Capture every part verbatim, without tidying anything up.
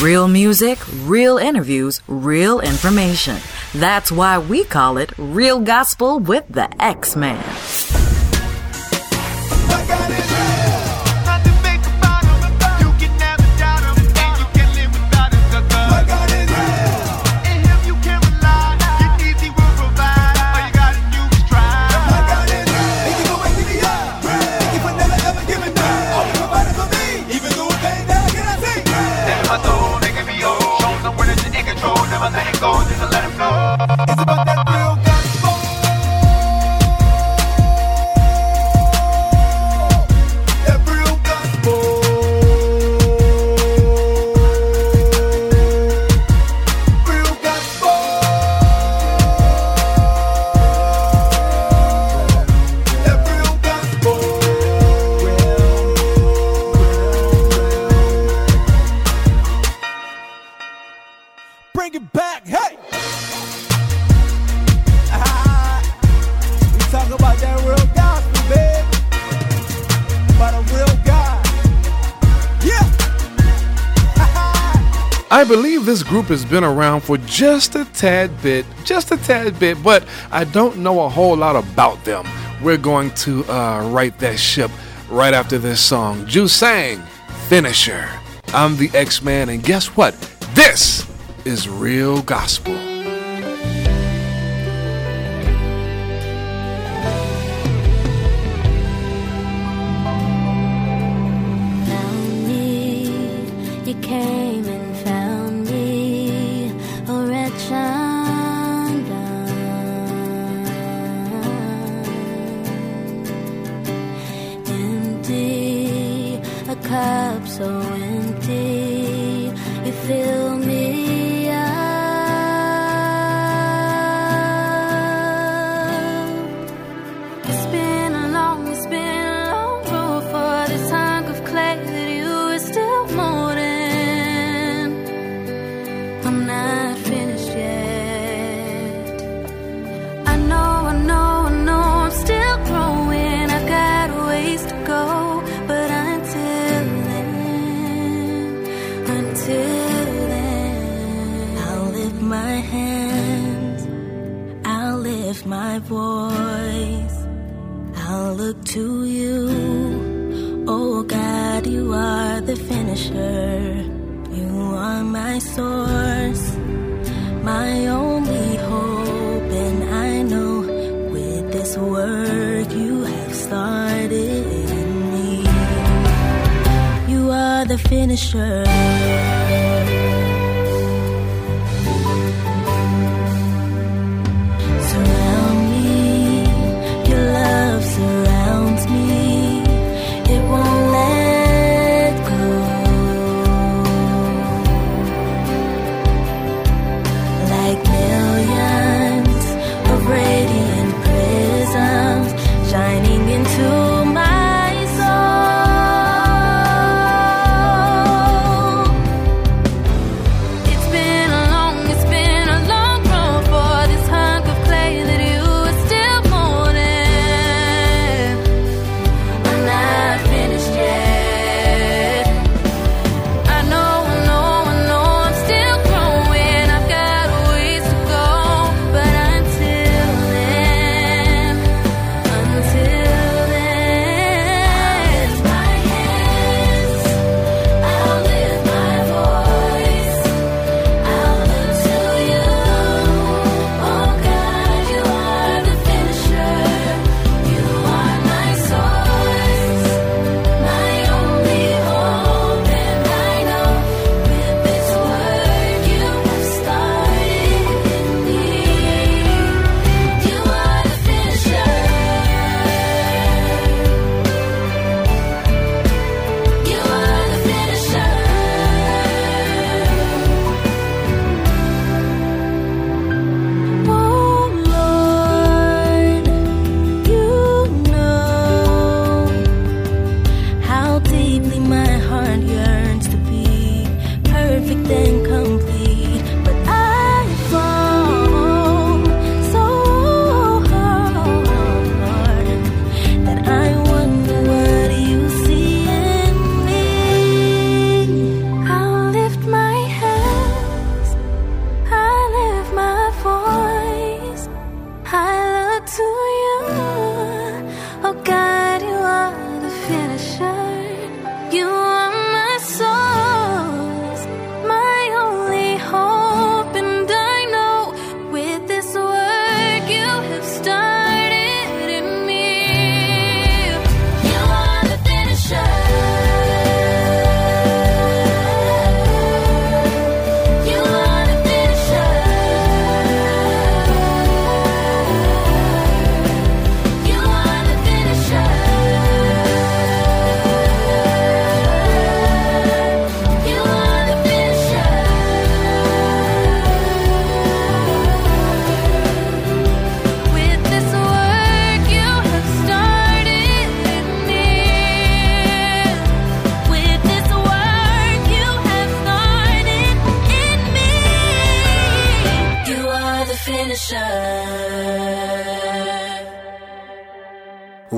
Real music, real interviews, real information. That's why we call it Real Gospel with the X-Man. Bring it back, hey! Ah, we talk about that real gospel, baby. About a real God. Yeah! I believe this group has been around for just a tad bit, just a tad bit, but I don't know a whole lot about them. We're going to uh, right that ship right after this song. Juice sang, Finisher. I'm the X-Man, and guess what? This is Real Gospel. Found me, you came and found me, a wretch undone, empty, a cup so empty, you fill me. My voice, I'll look to you. Oh God, you are the finisher. You are my source, my only hope. And I know with this work you have started in me, you are the finisher. Surrounds me, it won't let go. Like millions of radiant prisms shining into my soul.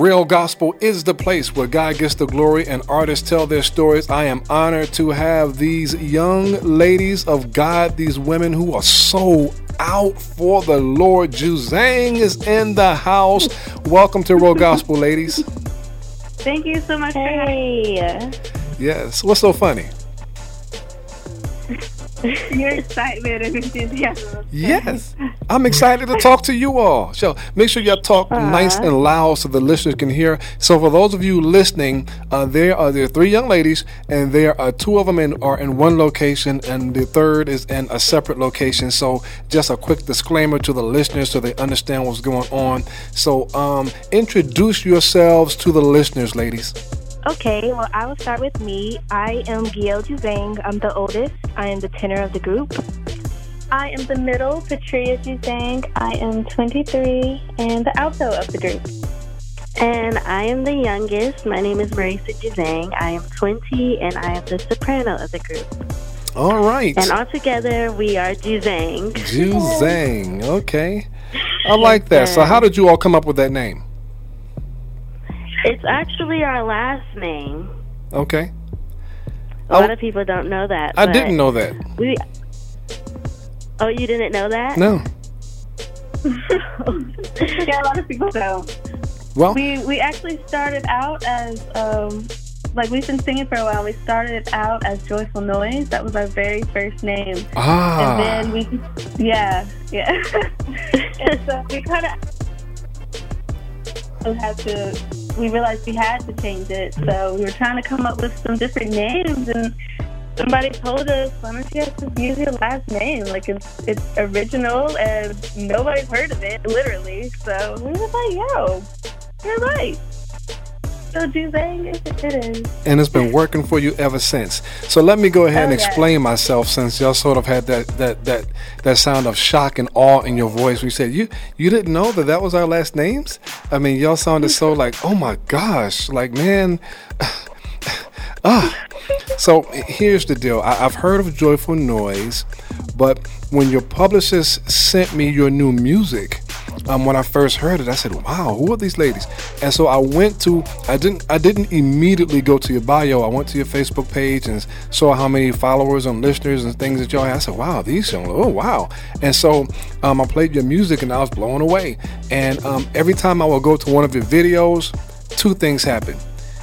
Real Gospel is the place where God gets the glory and artists tell their stories. I am honored to have these young ladies of God, these women who are so out for the Lord. Juzang is in the house. Welcome to Real Gospel, ladies. Thank you so much hey. for having me. Yes. What's so funny? Your excitement and enthusiasm. Yes. I'm excited to talk to you all. So make sure y'all talk Aww. nice and loud so the listeners can hear. So for those of you listening, uh, there are there are three young ladies, and there are two of them in, are in one location, and the third is in a separate location. So just a quick disclaimer to the listeners so they understand what's going on. So um, introduce yourselves to the listeners, ladies. Okay, well, I will start with me. I am Gail Juzang. I'm the oldest. I am the tenor of the group. I am the middle, Patria Juzang. I am twenty-three and the alto of the group. And I am the youngest. My name is Marisa Juzang. I am twenty and I am the soprano of the group. All right. And all together we are Juzang. Juzang. Okay. I like that. So how did you all come up with that name? It's actually our last name. Okay. A lot of people don't know that. I didn't know that. We. Oh, you didn't know that? No. Yeah, a lot of people don't. Well, we we actually started out as um like we've been singing for a while. We started out as Joyful Noise. That was our very first name. Ah. And then we, yeah, yeah. And so we kind of had to. We realized we had to change it, so we were trying to come up with some different names, and somebody told us, why don't you guys just use your last name? Like, it's it's original, and nobody's heard of it, literally. So we were like, yo, you're right. So Juzang, it, it is. And it's been working for you ever since. So let me go ahead and Oh, yeah. explain myself, since y'all sort of had that that that that sound of shock and awe in your voice. We said, you you didn't know that that was our last names? I mean, y'all sounded so like, oh my gosh, like, man. ah. So here's the deal. I, I've heard of Joyful Noise, but when your publicist sent me your new music, um, when I first heard it, I said, wow, who are these ladies? And so I went to, I didn't I didn't immediately go to your bio. I went to your Facebook page and saw how many followers and listeners and things that y'all had. I said, wow, these young, oh, wow. And so um, I played your music and I was blown away. And um, every time I would go to one of your videos, two things happened.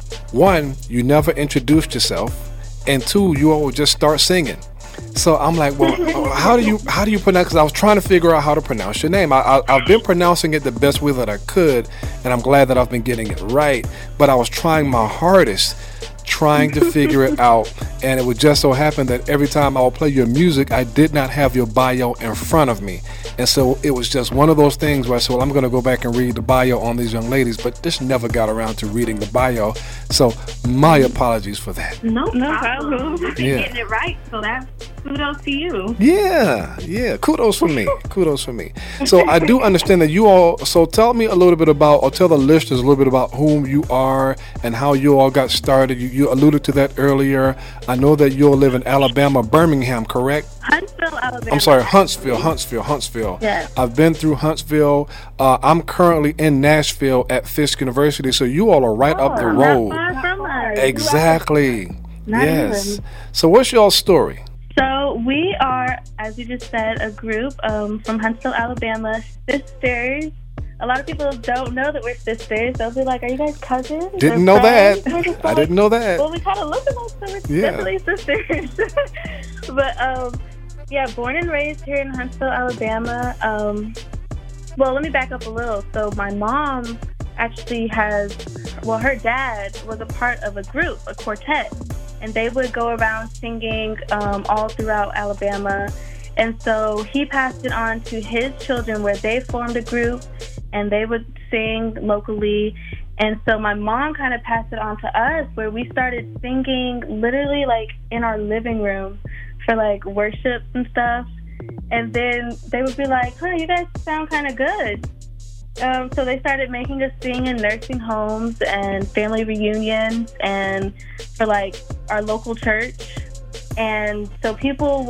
One, you never introduced yourself, and two, you all would just start singing. So I'm like, well, how do you how do you pronounce? Because I was trying to figure out how to pronounce your name. I, I, I've been pronouncing it the best way that I could, and I'm glad that I've been getting it right. But I was trying my hardest, trying to figure it out, and it would just so happen that every time I would play your music, I did not have your bio in front of me. And so it was just one of those things where I said, well, I'm going to go back and read the bio on these young ladies, but just never got around to reading the bio. So my apologies for that. No, no problem. You're Yeah. getting it right, so that's kudos to you. Yeah, yeah. Kudos for me. Kudos for me. So I do understand that you all, so tell me a little bit about, or tell the listeners a little bit about whom you are and how you all got started. You, you alluded to that earlier. I know that you all live in Alabama, Birmingham, correct? Huntsville, Alabama. I'm sorry, Huntsville, Huntsville, Huntsville. Yes. I've been through Huntsville. Uh, I'm currently in Nashville at Fisk University, so you all are right up the Oh, road. Not far from us. Exactly. Not Yes. even. So what's y'all's story? So we are, as you just said, a group um, from Huntsville, Alabama, sisters. A lot of people don't know that we're sisters. They'll be like, are you guys cousins? Didn't or know friends? that. We're just I like, didn't know that. Well, we kind of look alike, so we're Yeah. definitely sisters. But, um, yeah, born and raised here in Huntsville, Alabama. Um, well, let me back up a little. So my mom actually has, well, her dad was a part of a group, a quartet. And they would go around singing um, all throughout Alabama. And so he passed it on to his children where they formed a group and they would sing locally. And so my mom kind of passed it on to us where we started singing literally like in our living room for like worship and stuff. And then they would be like, huh, you guys sound kind of good. Um, so they started making us sing in nursing homes and family reunions and for like our local church. And so people would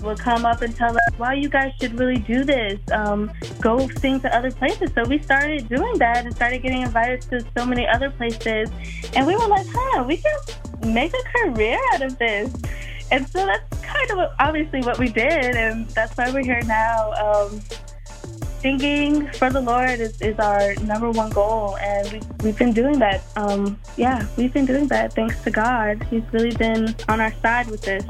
would come up and tell us, wow, you guys should really do this. Um, go sing to other places. So we started doing that and started getting invited to so many other places. And we were like, huh, we can make a career out of this. And so that's kind of what, obviously what we did. And that's why we're here now. Um, singing for the Lord is, is our number one goal. And we, we've been doing that. Um, yeah, we've been doing that thanks to God. He's really been on our side with this.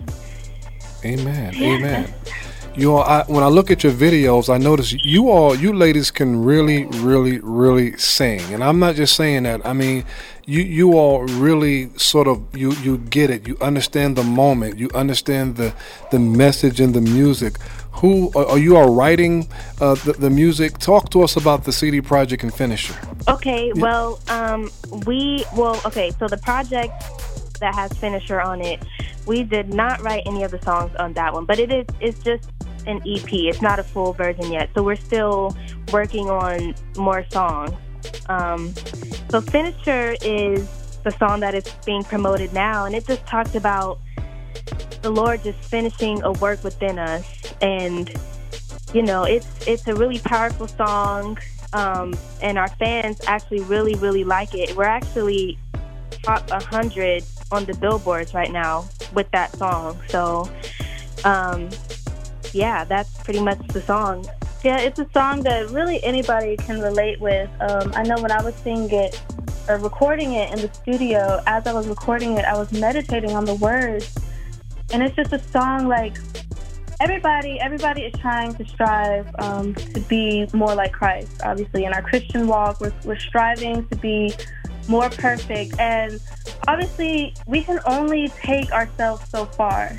Amen. Yeah. Amen. You all, I, when I look at your videos, I notice you all, you ladies can really, really, really sing. And I'm not just saying that. I mean, you, you all really sort of, you, you get it. You understand the moment. You understand the, the message and the music. Who are, are you all writing uh, the, the music? Talk to us about the C D project and Finisher. Okay. Yeah. Well, um, we, well, okay. So the project that has Finisher on it, we did not write any of the songs on that one, but it is, it's just an E P. It's not a full version yet. So we're still working on more songs. Um, so Finisher is the song that is being promoted now, and it just talks about the Lord just finishing a work within us. And, you know, it's, it's a really powerful song, um, and our fans actually really, really like it. We're actually top one hundred on the billboards right now with that song. So, um, yeah, that's pretty much the song. Yeah, it's a song that really anybody can relate with. Um, I know when I was singing it or recording it in the studio, as I was recording it, I was meditating on the words. And it's just a song like everybody, everybody is trying to strive um, to be more like Christ. Obviously, in our Christian walk, we're, we're striving to be more perfect. And obviously, we can only take ourselves so far.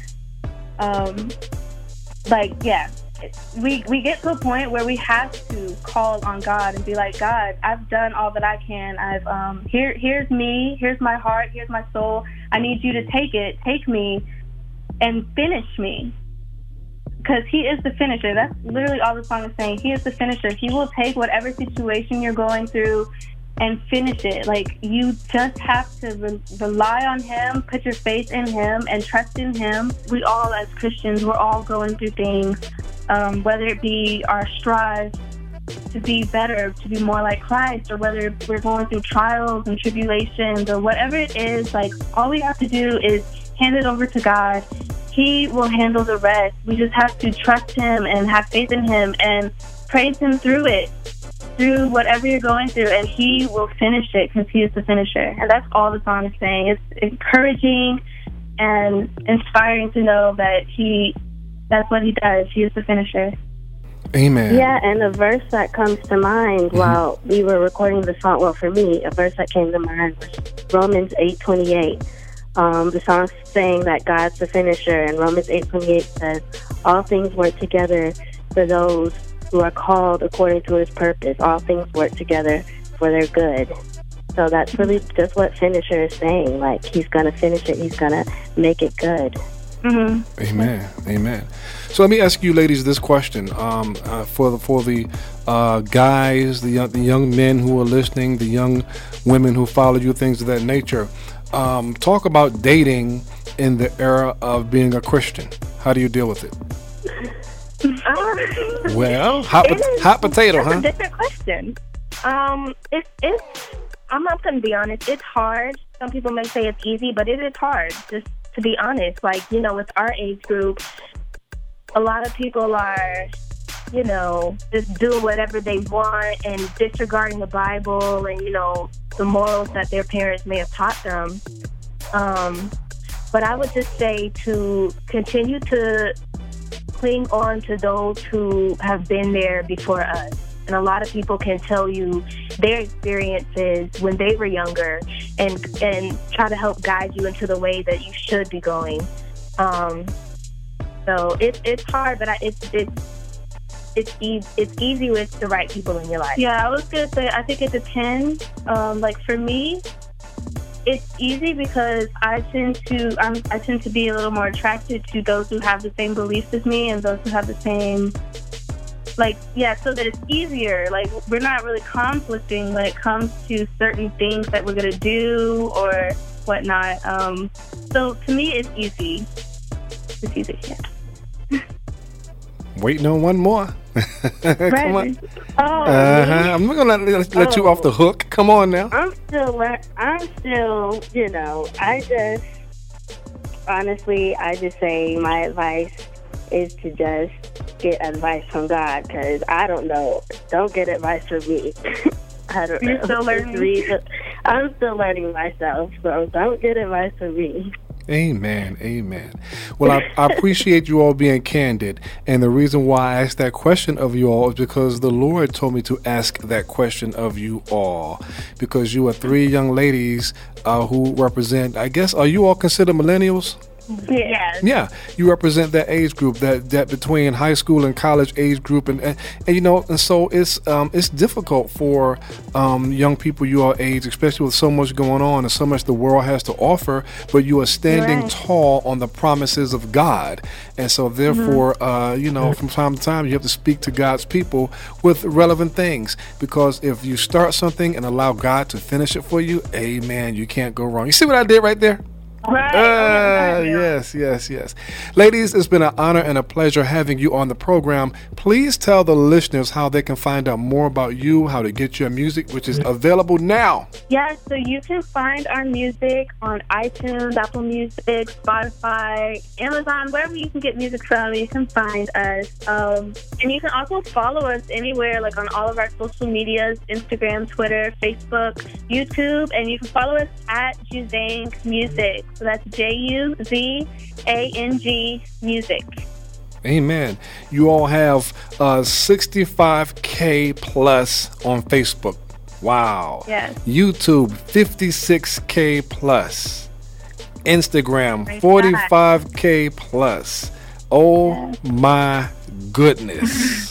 Um, like, yeah, we we get to a point where we have to call on God and be like, God, I've done all that I can. I've um, here here's me, here's my heart, here's my soul. I need you to take it, take me, and finish me. Because He is the finisher. That's literally all the song is saying. He is the finisher. He will take whatever situation you're going through and finish it. Like, you just have to re- rely on Him, put your faith in Him, and trust in Him. We all, as Christians, we're all going through things, um, whether it be our strive to be better, to be more like Christ, or whether we're going through trials and tribulations, or whatever it is. Like, all we have to do is hand it over to God. He will handle the rest. We just have to trust Him and have faith in Him and praise Him through it, through whatever you're going through, and He will finish it because He is the finisher. And that's all the song is saying. It's encouraging and inspiring to know that He, that's what He does. He is the finisher. Amen. Yeah, and a verse that comes to mind mm-hmm. while we were recording the song, well, for me, a verse that came to mind was Romans eight twenty-eight. Um, the song's saying that God's the finisher, and Romans eight twenty-eight says, all things work together for those who are called according to His purpose. All things work together for their good. So that's really just what finisher is saying. Like, He's going to finish it. He's going to make it good. Mm-hmm. Amen. Amen. So let me ask you ladies this question. Um, uh, for the, for the uh, guys, the young, the young men who are listening, the young women who follow you, things of that nature. Um, talk about dating in the era of being a Christian. How do you deal with it? Um, well, hot, po- is, hot potato, that's huh? a different question. Um, it's, it's, I'm not going to be honest. It's hard. Some people may say it's easy, but it is hard, just to be honest. Like, you know, with our age group, a lot of people are, you know, just doing whatever they want and disregarding the Bible and, you know, the morals that their parents may have taught them. Um, but I would just say to continue to cling on to those who have been there before us. And a lot of people can tell you their experiences when they were younger and and try to help guide you into the way that you should be going. Um, so it, it's hard, but I, it's it's it's e- it's easy with the right people in your life. Yeah, I was gonna say I think it depends. Um, like for me, it's easy because I tend to I'm, I tend to be a little more attracted to those who have the same beliefs as me and those who have the same. Like, yeah, so that it's easier. Like, we're not really conflicting when it comes to certain things that we're going to do or whatnot. Um, so, to me, it's easy. It's easy, yeah. waiting on one more. Come on. Oh, Uh-huh. I'm not gonna let, let you Oh. off the hook. Come on now. I'm still, lear- I'm still, you know, I just, honestly, I just say my advice is to just get advice from God, because I don't know. Don't get advice from me. I don't You're know. still Just learning? read- I'm still learning myself, so don't get advice from me. Amen. Amen. Well, I, I appreciate you all being candid. And the reason why I asked that question of you all is because the Lord told me to ask that question of you all. Because you are three young ladies uh, who represent, I guess, are you all considered millennials? Yes. Yeah, you represent that age group, that that between high school and college age group, and and, and you know, and so it's um it's difficult for um young people your age, especially with so much going on and so much the world has to offer. But you are standing Right. tall on the promises of God, and so therefore, uh, you know, from time to time, you have to speak to God's people with relevant things. Because if you start something and allow God to finish it for you, amen, you can't go wrong. You see what I did right there? Right. Uh, yes, yes, yes. Ladies, it's been an honor and a pleasure having you on the program. Please tell the listeners how they can find out more about you, how to get your music, which is available now. Yeah, so you can find our music on iTunes, Apple Music, Spotify, Amazon, wherever you can get music from, you can find us. Um, and you can also follow us anywhere, like on all of our social medias, Instagram, Twitter, Facebook, YouTube, and you can follow us at Juzang Music. So that's J U Z A N G Music. Amen. You all have uh, sixty-five K plus on Facebook. Wow. Yes. YouTube, fifty-six K plus. Instagram, Praise forty-five K plus. Oh my goodness.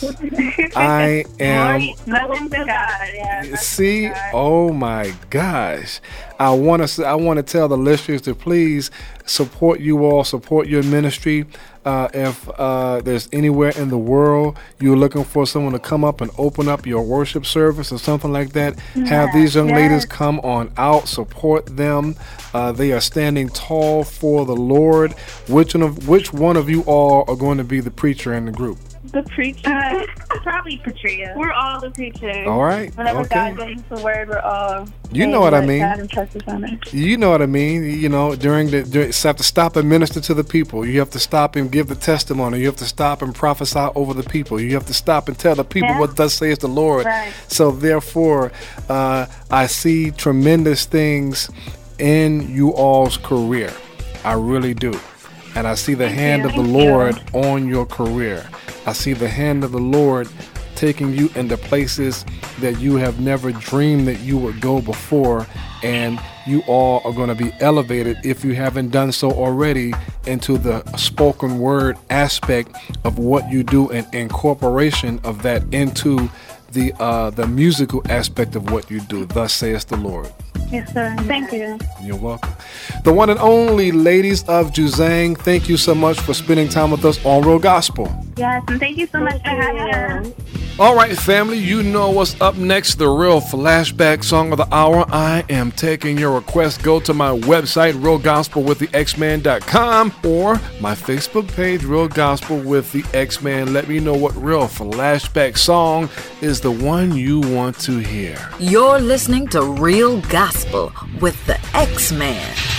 I am. Nothing to God, yeah. See, oh my gosh. I want to I want to tell the listeners to please support you all, support your ministry. Uh, if uh, there's anywhere in the world you're looking for someone to come up and open up your worship service or something like that, have these young yes. ladies come on out, support them. Uh, they are standing tall for the Lord. Which one of which one of you all are going to be the preacher in the group? The preacher. Uh, probably Patria. We're all the preachers. All right. Whenever Okay. God gives us the word, we're all. You know what I mean. God entrusts us on it. You know what I mean. You know, during the, during, you have to stop and minister to the people. You have to stop and give the testimony. You have to stop and prophesy over the people. You have to stop and tell the people Yeah. what thus says the Lord. Right. So therefore, uh, I see tremendous things in you all's career. I really do. And I see the hand you. of the Thank Lord on your career. I see the hand of the Lord taking you into places that you have never dreamed that you would go before, and you all are going to be elevated, if you haven't done so already, into the spoken word aspect of what you do and incorporation of that into the uh, the musical aspect of what you do. Thus saith the Lord. Yes, sir. Thank you. You're welcome. The one and only ladies of Juzang, thank you so much for spending time with us on Real Gospel. Yes, and thank you so much for having us. All right, family, you know what's up next, the Real Flashback Song of the Hour. I am taking your request. Go to my website, real gospel with the x man dot com, or my Facebook page, Real Gospel with the X-Man. Let me know what Real Flashback Song is the one you want to hear. You're listening to Real Gospel with the X-Man.